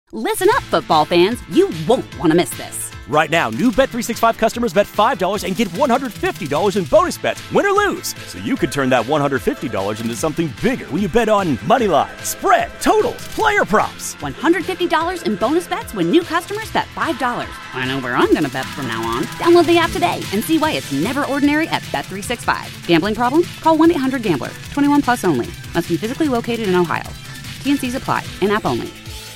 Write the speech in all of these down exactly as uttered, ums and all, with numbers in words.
Listen up, football fans. You won't want to miss this. Right now, new Bet three sixty-five customers bet five dollars and get one hundred fifty dollars in bonus bets, win or lose. So you could turn that one hundred fifty dollars into something bigger when you bet on money line, spread, totals, player props. one hundred fifty dollars in bonus bets when new customers bet five dollars. I know where I'm going to bet from now on. Download the app today and see why it's never ordinary at Bet three sixty-five. Gambling problem? Call one eight hundred gambler. twenty-one plus only. Must be physically located in Ohio. T and C's apply. In-app only.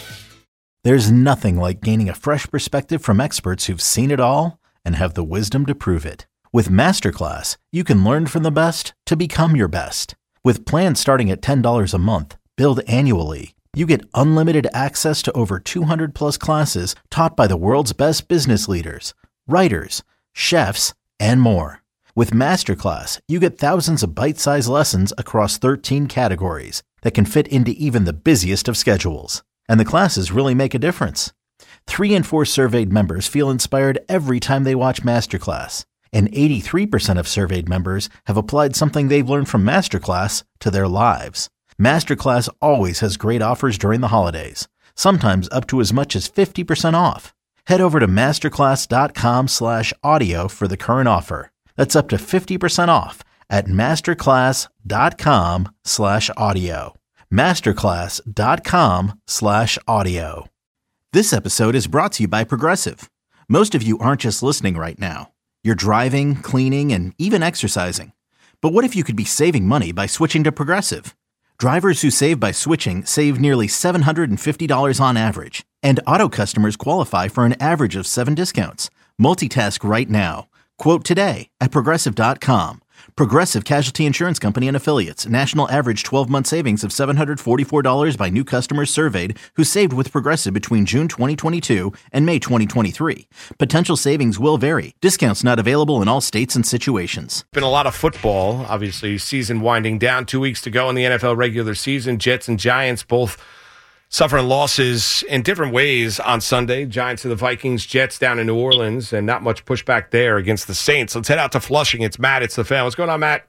There's nothing like gaining a fresh perspective from experts who've seen it all and have the wisdom to prove it. With Masterclass, you can learn from the best to become your best. With plans starting at ten dollars a month, billed annually, you get unlimited access to over two hundred plus classes taught by the world's best business leaders, writers, chefs, and more. With Masterclass, you get thousands of bite-sized lessons across thirteen categories that can fit into even the busiest of schedules. And the classes really make a difference. Three in four surveyed members feel inspired every time they watch Masterclass. And eighty-three percent of surveyed members have applied something they've learned from Masterclass to their lives. Masterclass always has great offers during the holidays, sometimes up to as much as fifty percent off. Head over to masterclass.com slash audio for the current offer. That's up to fifty percent off at masterclass.com slash audio. masterclass.com slash audio. This episode is brought to you by Progressive. Most of you aren't just listening right now. You're driving, cleaning, and even exercising. But what if you could be saving money by switching to Progressive? Drivers who save by switching save nearly seven hundred fifty dollars on average. And auto customers qualify for an average of seven discounts. Multitask right now. Quote today at progressive dot com. Progressive Casualty Insurance Company and Affiliates. National average twelve-month savings of seven hundred forty-four dollars by new customers surveyed who saved with Progressive between June twenty twenty-two and May twenty twenty-three. Potential savings will vary. Discounts not available in all states and situations. Been a lot of football, obviously, season winding down. Two weeks to go in the N F L regular season. Jets and Giants both suffering losses in different ways on Sunday. Giants to the Vikings, Jets down in New Orleans, and not much pushback there against the Saints. Let's head out to Flushing. It's Matt. It's the fan. What's going on, Matt?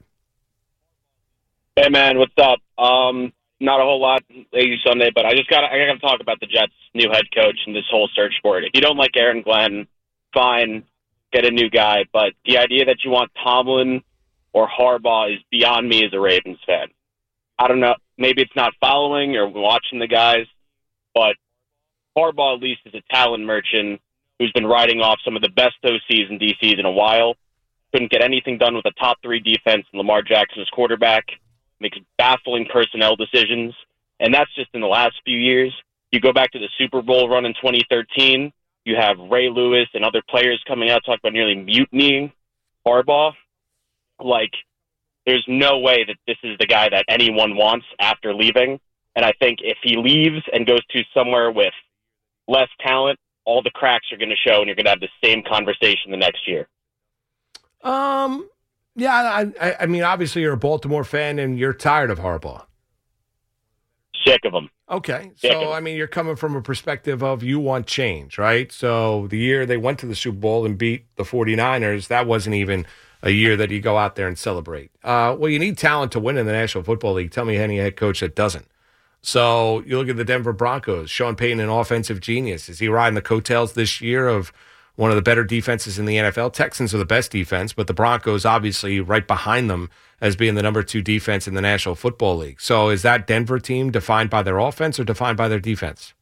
Hey, man. What's up? Um, not a whole lot, lazy Sunday, but I just got I got to talk about the Jets' new head coach and this whole search for it. If you don't like Aaron Glenn, fine, get a new guy. But the idea that you want Tomlin or Harbaugh is beyond me as a Ravens fan. I don't know. Maybe it's not following or watching the guys, but Harbaugh at least is a talent merchant who's been riding off some of the best O Cs and D Cs in a while. Couldn't get anything done with a top three defense and Lamar Jackson's quarterback. Makes baffling personnel decisions. And that's just in the last few years. You go back to the Super Bowl run in twenty thirteen. You have Ray Lewis and other players coming out talking about nearly mutinying Harbaugh. Like, there's no way that this is the guy that anyone wants after leaving. And I think if he leaves and goes to somewhere with less talent, all the cracks are going to show and you're going to have the same conversation the next year. Um, yeah, I, I mean, obviously you're a Baltimore fan and you're tired of Harbaugh. Sick of him. Okay. Sick So, I mean, you're coming from a perspective of you want change, right? So the year they went to the Super Bowl and beat the 49ers, that wasn't even a year that you go out there and celebrate. Uh, well, you need talent to win in the National Football League. Tell me any head coach that doesn't. So you look at the Denver Broncos. Sean Payton, an offensive genius. Is he riding the coattails this year of one of the better defenses in the N F L? Texans are the best defense, but the Broncos obviously right behind them as being the number two defense in the National Football League. So is that Denver team defined by their offense or defined by their defense?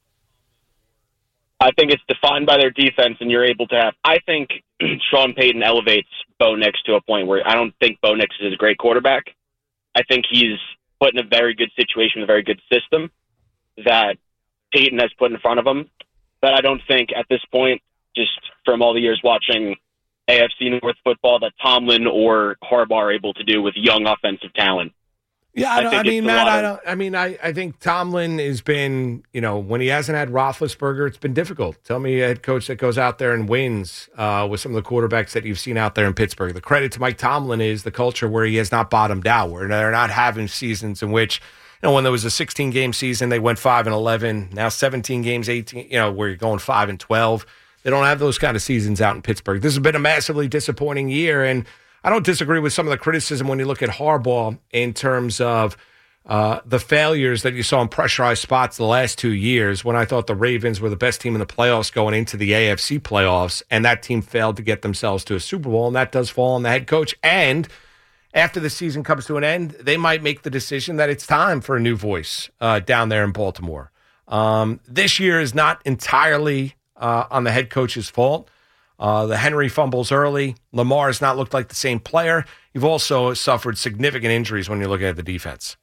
I think it's defined by their defense, and you're able to have – I think Sean Payton elevates Bo Nix to a point where I don't think Bo Nix is a great quarterback. I think he's put in a very good situation with a very good system that Payton has put in front of him. But I don't think at this point, just from all the years watching A F C North football, that Tomlin or Harbaugh are able to do with young offensive talent. Yeah, I, don't, I, I mean, Matt, of, I don't. I mean, I, I think Tomlin has been, you know, when he hasn't had Roethlisberger, it's been difficult. Tell me a head coach that goes out there and wins uh, with some of the quarterbacks that you've seen out there in Pittsburgh. The credit to Mike Tomlin is the culture where he has not bottomed out, where they're not having seasons in which, you know, when there was a sixteen-game season, they went five and eleven. Now seventeen games, eighteen, you know, where you're going five and twelve. They don't have those kind of seasons out in Pittsburgh. This has been a massively disappointing year, and I don't disagree with some of the criticism when you look at Harbaugh in terms of uh, the failures that you saw in pressurized spots the last two years when I thought the Ravens were the best team in the playoffs going into the A F C playoffs, and that team failed to get themselves to a Super Bowl, and that does fall on the head coach. And after the season comes to an end, they might make the decision that it's time for a new voice uh, down there in Baltimore. Um, this year is not entirely uh, on the head coach's fault. Uh, the Henry fumbles early. Lamar has not looked like the same player. You've also suffered significant injuries when you're looking at the defense.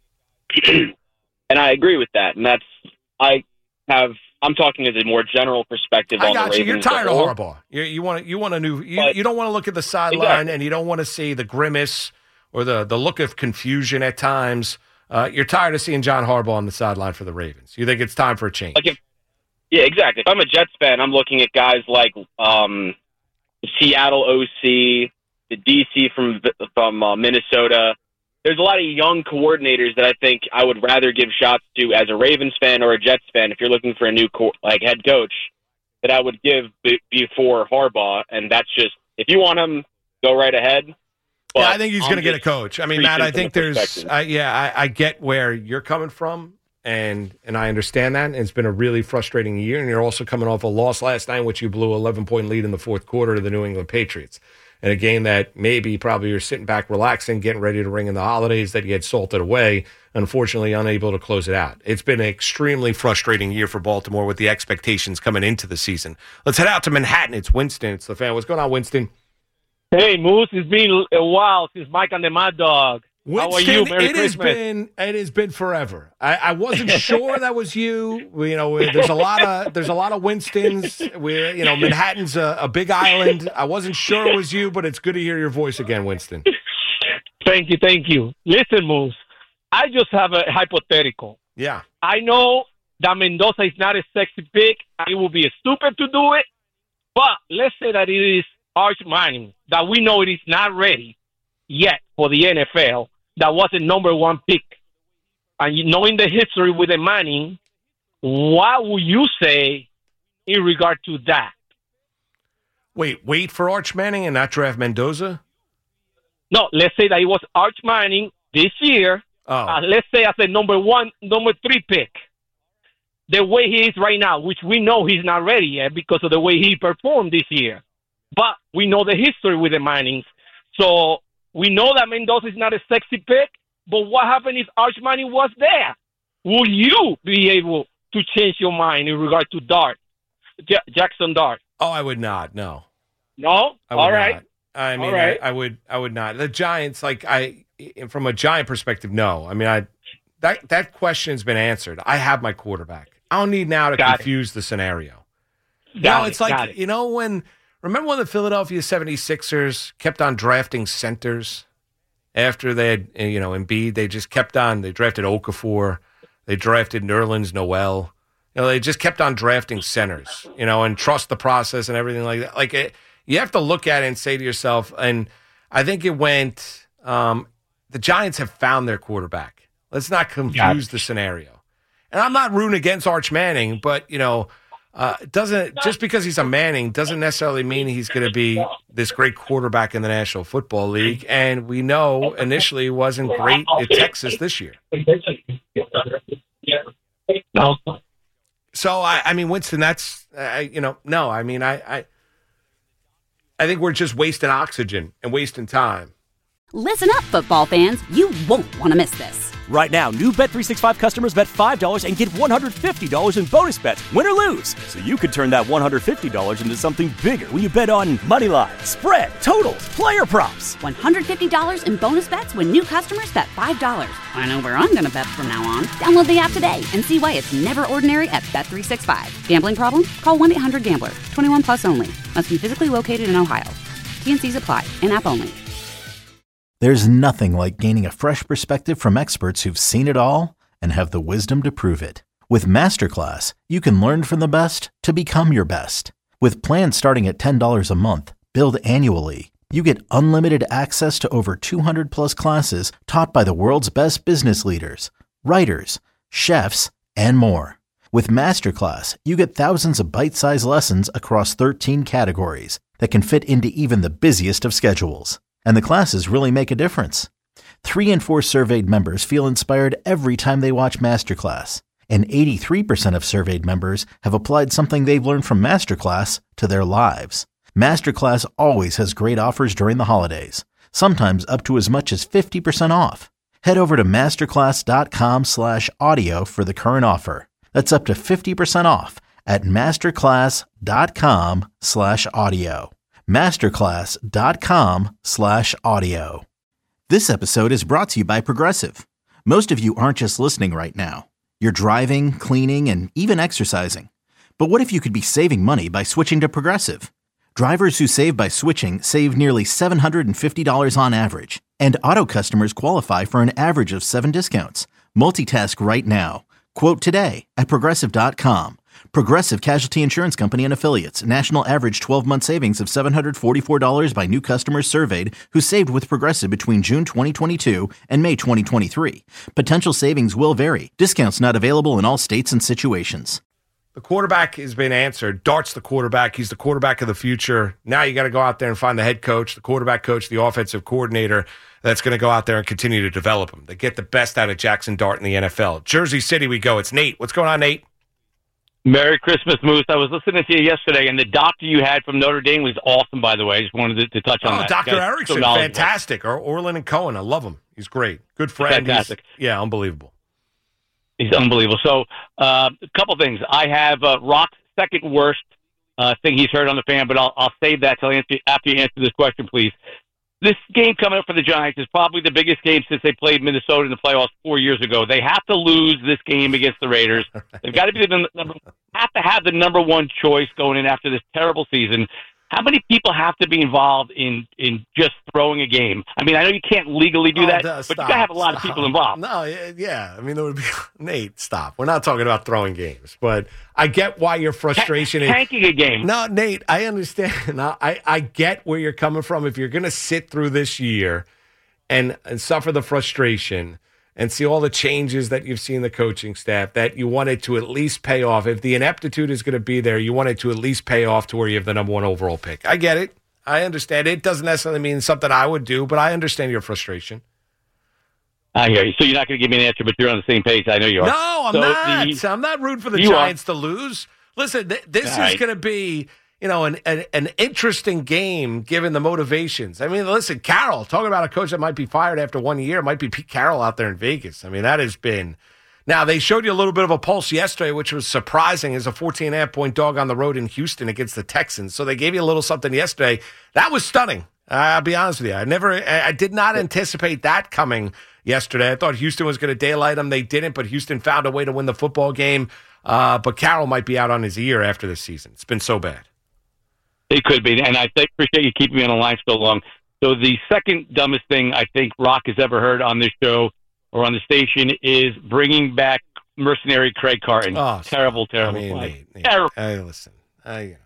And I agree with that. And that's, I have, I'm talking as a more general perspective I on got the you. Ravens. You're tired of whole. Harbaugh. You, you want you want a new. You, But- you don't want to look at the sideline, Exactly. and you don't want to see the grimace or the the look of confusion at times. Uh, you're tired of seeing John Harbaugh on the sideline for the Ravens. You think it's time for a change? Like if, yeah, exactly. If I'm a Jets fan, I'm looking at guys like um, the Seattle O C, the D C from from uh, Minnesota. There's a lot of young coordinators that I think I would rather give shots to as a Ravens fan or a Jets fan. If you're looking for a new co- like head coach, that I would give b- before Harbaugh, and that's just if you want him, go right ahead. But yeah, I think he's I'm going to get a just coach. I mean, Matt, I preaching think from the there's, perspective. I, yeah, I, I get where you're coming from, and and I understand that. And it's been a really frustrating year, and you're also coming off a loss last night, in which you blew an eleven point lead in the fourth quarter to the New England Patriots. And a game that maybe probably you're sitting back relaxing, getting ready to ring in the holidays that you had salted away, unfortunately unable to close it out. It's been an extremely frustrating year for Baltimore with the expectations coming into the season. Let's head out to Manhattan. It's Winston. It's the fan. What's going on, Winston? Hey, Moose, it's been a while since Mike and the Mad Dog. Winston, How are you? Merry it has Christmas. been it has been forever. I, I wasn't sure that was you. We, you know, there's a lot of there's a lot of Winstons. We, you know, Manhattan's a, a big island. I wasn't sure it was you, but it's good to hear your voice again, Winston. Thank you, thank you. Listen, Moose, I just have a hypothetical. Yeah. I know that Mendoza is not a sexy pick. It would be stupid to do it. But let's say that it is Arch Manning, that we know it is not ready yet for the N F L, that was a number one pick. And you- knowing the history with the Manning, what would you say in regard to that? Wait, wait for Arch Manning and not draft Mendoza? No, let's say that it was Arch Manning this year. Oh, Uh, let's say as a number one, number three pick. The way he is right now, which we know he's not ready yet because of the way he performed this year. But we know the history with the Mannings. So we know that Mendoza is not a sexy pick, but what happened if Arch Manning was there? Will you be able to change your mind in regard to Dart, J- Jackson Dart? oh, I would not. No, No? I would All right. not. I mean, All right. I, I would, I would not. The Giants, like I, from a Giant perspective, no. I mean, I that that question's been answered. I have my quarterback. I don't need now to Got it. confuse the scenario. Got no, it, it's like, got it. you know, when, remember when the Philadelphia seventy-sixers kept on drafting centers after they had, you know, Embiid? They just kept on, they drafted Okafor, they drafted Nerlens Noel. You know, they just kept on drafting centers, you know, and trust the process and everything like that. Like, it, you have to look at it and say to yourself, and I think it went, um, the Giants have found their quarterback. Let's not confuse the scenario. And I'm not rooting against Arch Manning, but, you know, uh, doesn't just because he's a Manning doesn't necessarily mean he's going to be this great quarterback in the National Football League. And we know initially he wasn't great at Texas this year. No. So, I, I mean, Winston, that's, uh, you know, no, I mean, I, I, I think we're just wasting oxygen and wasting time. Listen up, football fans. You won't want to miss this. Right now, new Bet three sixty-five customers bet five dollars and get one hundred fifty dollars in bonus bets, win or lose. So you could turn that one hundred fifty dollars into something bigger when you bet on money line, spread, totals, player props. one hundred fifty dollars in bonus bets when new customers bet five dollars. I know where I'm going to bet from now on. Download the app today and see why it's never ordinary at Bet three sixty-five. Gambling problem? Call one eight hundred gambler. twenty-one plus only. Must be physically located in Ohio. T N Cs apply. In-app only. There's nothing like gaining a fresh perspective from experts who've seen it all and have the wisdom to prove it. With Masterclass, you can learn from the best to become your best. With plans starting at ten dollars a month, billed annually, you get unlimited access to over two hundred plus classes taught by the world's best business leaders, writers, chefs, and more. With Masterclass, you get thousands of bite-sized lessons across thirteen categories that can fit into even the busiest of schedules. And the classes really make a difference. Three in four surveyed members feel inspired every time they watch Masterclass. And eighty-three percent of surveyed members have applied something they've learned from Masterclass to their lives. Masterclass always has great offers during the holidays, sometimes up to as much as fifty percent off. Head over to masterclass.com slash audio for the current offer. That's up to fifty percent off at masterclass.com slash audio. masterclass.com slash audio. This episode is brought to you by Progressive. Most of you aren't just listening right now. You're driving, cleaning, and even exercising. But what if you could be saving money by switching to Progressive? Drivers who save by switching save nearly seven hundred fifty dollars on average. And auto customers qualify for an average of seven discounts. Multitask right now. Quote today at progressive dot com. Progressive Casualty Insurance Company and Affiliates. National average twelve-month savings of seven hundred forty-four dollars by new customers surveyed who saved with Progressive between June twenty twenty-two and May twenty twenty-three. Potential savings will vary. Discounts not available in all states and situations. The quarterback has been answered. Dart's the quarterback. He's the quarterback of the future. Now you got to go out there and find the head coach, the quarterback coach, the offensive coordinator that's going to go out there and continue to develop him. They get the best out of Jackson Dart in the N F L. Jersey City we go. It's Nate. What's going on, Nate? Merry Christmas, Moose. I was listening to you yesterday, and the doctor you had from Notre Dame was awesome, by the way. I just wanted to, to touch on oh, that. Doctor That's Erickson, so fantastic. Or Orlin and Cohen, I love him. He's great. Good friend. Fantastic. He's, yeah, unbelievable. He's unbelievable. So, uh, a couple things. I have uh, Rock's second worst uh, thing he's heard on the fan, but I'll, I'll save that till answer, after you answer this question, please. This game coming up for the Giants is probably the biggest game since they played Minnesota in the playoffs four years ago. They have to lose this game against the Raiders. They've got to be the number, have to have the number one choice going in after this terrible season. How many people have to be involved in, in just throwing a game? I mean, I know you can't legally do oh, that, duh, but stop, you got to have a lot stop. of people involved. No, yeah. I mean, there would be Nate, stop. We're not talking about throwing games, but I get why your frustration is tanking a game. No, Nate, I understand. No, I, I get where you're coming from. If you're going to sit through this year and, and suffer the frustration and see all the changes that you've seen in the coaching staff, that you want it to at least pay off. If the ineptitude is going to be there, you want it to at least pay off to where you have the number one overall pick. I get it. I understand. It doesn't necessarily mean something I would do, but I understand your frustration. I hear you. So you're not going to give me an answer, but you're on the same page. I know you are. No, I'm so not. The, I'm not rooting for the you Giants are. to lose. Listen, th- this All is right. going to be, you know, an, an an interesting game given the motivations. I mean, listen, Carroll, talking about a coach that might be fired after one year, might be Pete Carroll out there in Vegas. I mean, that has been. Now, they showed you a little bit of a pulse yesterday, which was surprising as a fourteen and a half point dog on the road in Houston against the Texans. So they gave you a little something yesterday. That was stunning. I'll be honest with you. I never, I did not anticipate that coming yesterday. I thought Houston was going to daylight them. They didn't, but Houston found a way to win the football game. Uh, but Carroll might be out on his ear after this season. It's been so bad. It could be, and I th- appreciate you keeping me on the line so long. So the second dumbest thing I think Rock has ever heard on this show or on the station is bringing back mercenary Craig Carton. Oh, terrible, terrible. I mean, play. Nate, Nate, terrible. Hey, listen, I, you know,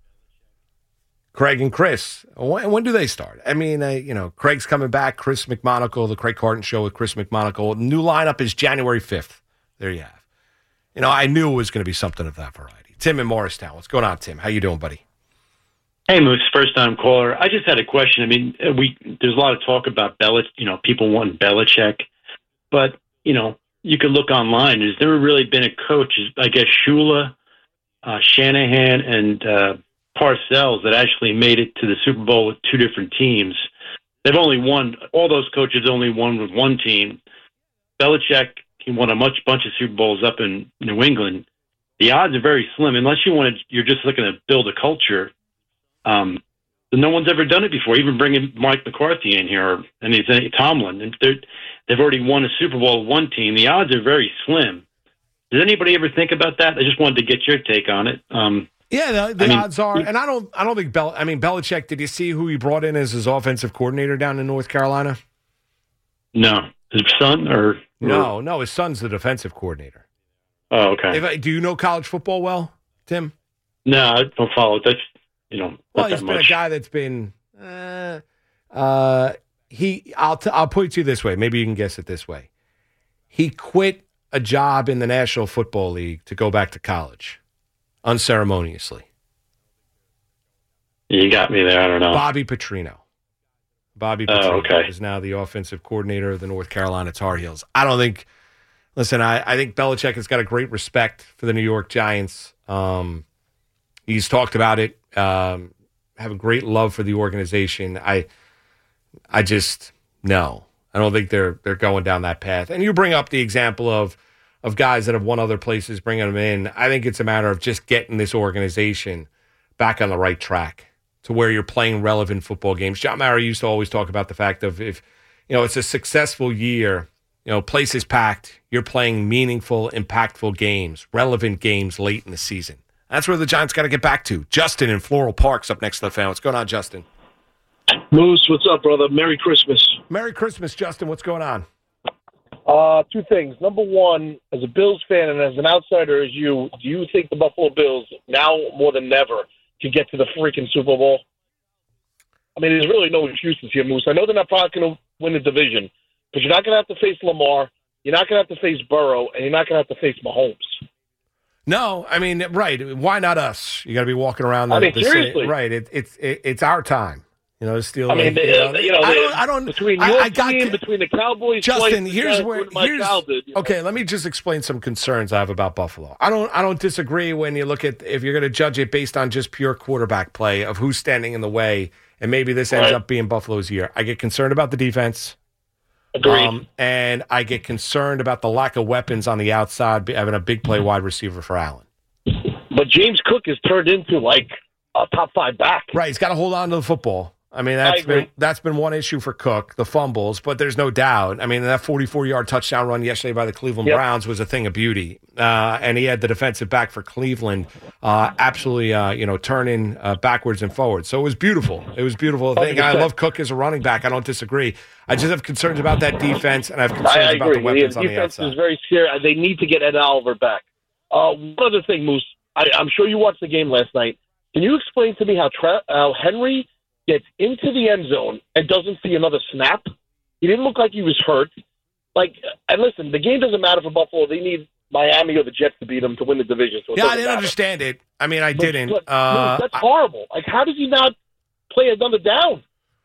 Craig and Chris. When, when do they start? I mean, uh, you know, Craig's coming back. Chris McMonagle, the Craig Carton Show with Chris McMonagle. New lineup is January fifth. There you have. You know, I knew it was going to be something of that variety. Tim in Morristown. What's going on, Tim? How you doing, buddy? Hey, Moose, first time caller. I just had a question. I mean, we there's a lot of talk about Belich, you know, people wanting Belichick, but you know, you could look online. There's never really been a coach. I guess Shula, uh, Shanahan, and uh, Parcells that actually made it to the Super Bowl with two different teams. They've only won. All those coaches only won with one team. Belichick, he won a much bunch of Super Bowls up in New England. The odds are very slim unless you want to. You're just looking to build a culture. Um, no one's ever done it before. Even bringing Mike McCarthy in here, or and he's Tomlin, and they've already won a Super Bowl with one team. The odds are very slim. Does anybody ever think about that? I just wanted to get your take on it. Um, yeah, the, the I mean, odds are, and I don't, I don't think Bel. I mean, Belichick. Did you see who he brought in as his offensive coordinator down in North Carolina? No, his son or no, no, his son's the defensive coordinator. Oh, okay. If, do you know college football well, Tim? No, I don't follow it. That's you know, well, not he's that been much. a guy that's been. Uh, uh, he, I'll, t- I'll put it to you this way. Maybe you can guess it this way. He quit a job in the National Football League to go back to college, unceremoniously. You got me there. I don't know. Bobby Petrino. Bobby Oh, Petrino okay. is now the offensive coordinator of the North Carolina Tar Heels. I don't think, listen, I, I think Belichick has got a great respect for the New York Giants. Um, he's talked about it, um, have a great love for the organization. I, I just, no, I don't think they're they're going down that path. And you bring up the example of of guys that have won other places, bringing them in. I think it's a matter of just getting this organization back on the right track to where you're playing relevant football games. John Mara used to always talk about the fact of if, you know, it's a successful year, you know, place is packed, you're playing meaningful, impactful games, relevant games late in the season. That's where the Giants got to get back to. Justin in Floral Park's up next to the fan. What's going on, Justin? Moose, what's up, brother? Merry Christmas. Merry Christmas, Justin. What's going on? Uh, two things. Number one, as a Bills fan and as an outsider as you, do you think the Buffalo Bills, now more than ever, can get to the freaking Super Bowl? I mean, there's really no excuses here, Moose. I know they're not probably going to win the division, but you're not going to have to face Lamar, you're not going to have to face Burrow, and you're not going to have to face Mahomes. No, I mean, right. Why not us? You got to be walking around. The, I mean, the seriously. City. Right. It, it's it, it's our time. You know, still. I mean, like, you know, you know I don't. I don't. between I, your I got, team, between the Cowboys, Justin, twice, here's the where. Mike Here's, Did, you know? Okay, let me just explain some concerns I have about Buffalo. I don't. I don't disagree when you look at if you're going to judge it based on just pure quarterback play of who's standing in the way, and maybe this ends Right. up being Buffalo's year. I get concerned about the defense. Agreed. Um, and I get concerned about the lack of weapons on the outside, having a big play wide receiver for Allen. But James Cook has turned into like a top five back. Right, he's got to hold on to the football. I mean, that's I agree. been that's been one issue for Cook, the fumbles, but there's no doubt. I mean, that forty-four-yard touchdown run yesterday by the Cleveland Yep. Browns was a thing of beauty, uh, and he had the defensive back for Cleveland uh, absolutely, uh, you know, turning uh, backwards and forwards. So it was beautiful. It was beautiful. I think I love Cook as a running back. I don't disagree. I just have concerns about that defense, and I have concerns I, I about agree. the weapons the on the defense outside. is very scary. They need to get Ed Oliver back. Uh, one other thing, Moose. I, I'm sure you watched the game last night. Can you explain to me how, Tra- how Henry gets into the end zone and doesn't see another snap? He didn't look like he was hurt. Like, and listen, the game doesn't matter for Buffalo. They need Miami or the Jets to beat them to win the division. So it Yeah, I doesn't didn't matter. understand it. I mean, I But- didn't. but, Uh, Moose, that's horrible. Like, how does he not play another down?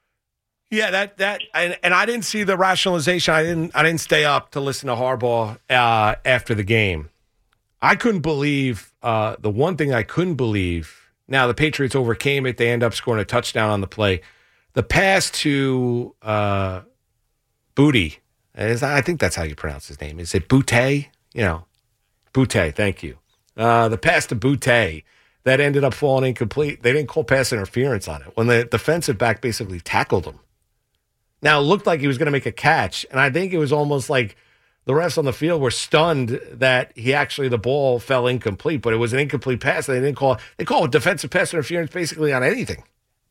Yeah, that that and, and I didn't see the rationalization. I didn't I didn't stay up to listen to Harbaugh uh, after the game. I couldn't believe uh, the one thing I couldn't believe. Now the Patriots overcame it. They end up scoring a touchdown on the play. The pass to uh, Booty. Is I think that's how you pronounce his name. Is it Boutte? You know, Boutte. Thank you. Uh, the pass to Boutte that ended up falling incomplete. They didn't call pass interference on it when the defensive back basically tackled him. Now, it looked like he was going to make a catch, and I think it was almost like the refs on the field were stunned that he actually, the ball fell incomplete, but it was an incomplete pass. They didn't call They call it defensive pass interference basically on anything.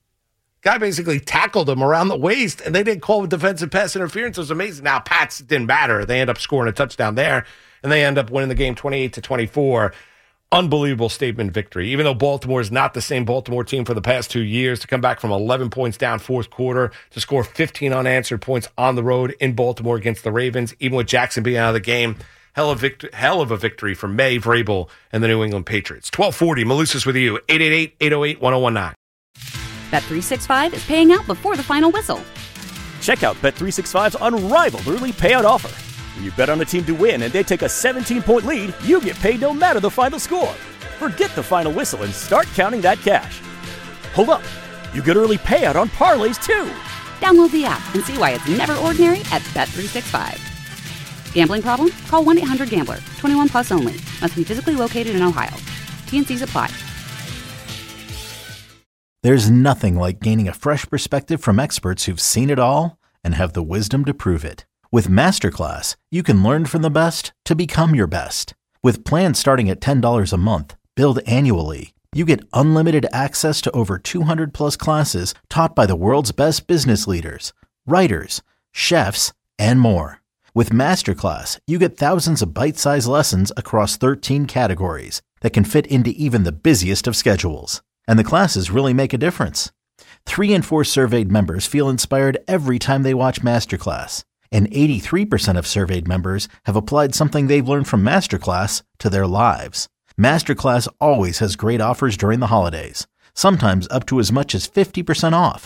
Guy basically tackled him around the waist, and they didn't call it defensive pass interference. It was amazing. Now, Pats didn't matter. They end up scoring a touchdown there, and they end up winning the game twenty-eight to twenty-four. Unbelievable statement victory. Even though Baltimore is not the same Baltimore team for the past two years, to come back from eleven points down fourth quarter, to score fifteen unanswered points on the road in Baltimore against the Ravens, even with Jackson being out of the game, hell of, vict- hell of a victory for May Vrabel and the New England Patriots. twelve forty, Malusis with you, eight eight eight, eight oh eight, one oh one nine. Bet three sixty-five is paying out before the final whistle. Check out Bet three sixty-five's unrivaled early payout offer. When you bet on a team to win and they take a seventeen-point lead, you get paid no matter the final score. Forget the final whistle and start counting that cash. Hold up. You get early payout on parlays, too. Download the app and see why it's never ordinary at Bet three sixty-five. Gambling problem? Call one eight hundred gambler. twenty-one plus only. Must be physically located in Ohio. T and C's apply. There's nothing like gaining a fresh perspective from experts who've seen it all and have the wisdom to prove it. With Masterclass, you can learn from the best to become your best. With plans starting at ten dollars a month, billed annually, you get unlimited access to over two hundred plus classes taught by the world's best business leaders, writers, chefs, and more. With Masterclass, you get thousands of bite-sized lessons across thirteen categories that can fit into even the busiest of schedules. And the classes really make a difference. Three in four surveyed members feel inspired every time they watch Masterclass. And eighty-three percent of surveyed members have applied something they've learned from Masterclass to their lives. Masterclass always has great offers during the holidays, sometimes up to as much as fifty percent off.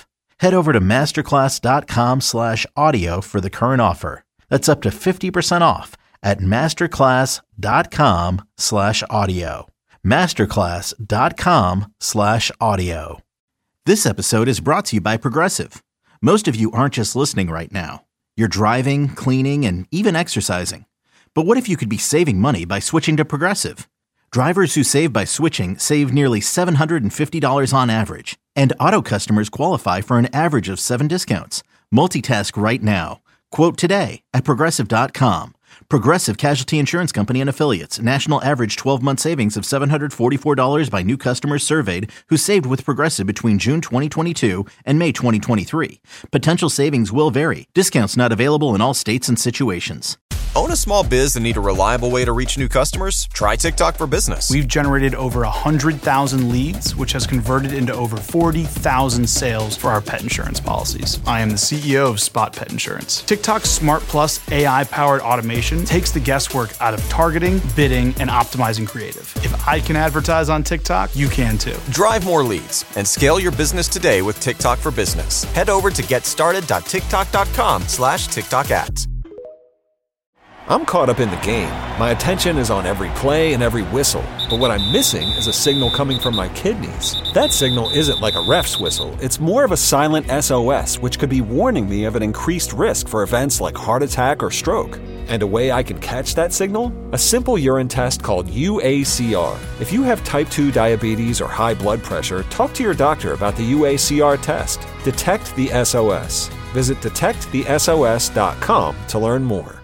Head over to masterclass.com slash audio for the current offer. That's up to fifty percent off at masterclass.com slash audio. masterclass.com slash audio. This episode is brought to you by Progressive. Most of you aren't just listening right now. You're driving, cleaning, and even exercising. But what if you could be saving money by switching to Progressive? Drivers who save by switching save nearly seven hundred fifty dollars on average. And auto customers qualify for an average of seven discounts. Multitask right now. Quote today at Progressive dot com. Progressive Casualty Insurance Company and Affiliates. National average twelve-month savings of seven hundred forty-four dollars by new customers surveyed who saved with Progressive between June twenty twenty-two and May twenty twenty-three. Potential savings will vary. Discounts not available in all states and situations. Own a small biz and need a reliable way to reach new customers? Try TikTok for Business. We've generated over one hundred thousand leads, which has converted into over forty thousand sales for our pet insurance policies. I am the C E O of Spot Pet Insurance. TikTok's Smart Plus A I-powered automation takes the guesswork out of targeting, bidding, and optimizing creative. If I can advertise on TikTok, you can too. Drive more leads and scale your business today with TikTok for Business. Head over to getstarted.tiktok.com slash TikTok ads. I'm caught up in the game. My attention is on every play and every whistle. But what I'm missing is a signal coming from my kidneys. That signal isn't like a ref's whistle. It's more of a silent S O S, which could be warning me of an increased risk for events like heart attack or stroke. And a way I can catch that signal? A simple urine test called U A C R. If you have type two diabetes or high blood pressure, talk to your doctor about the U A C R test. Detect the S O S. Visit detect the S O S dot com to learn more.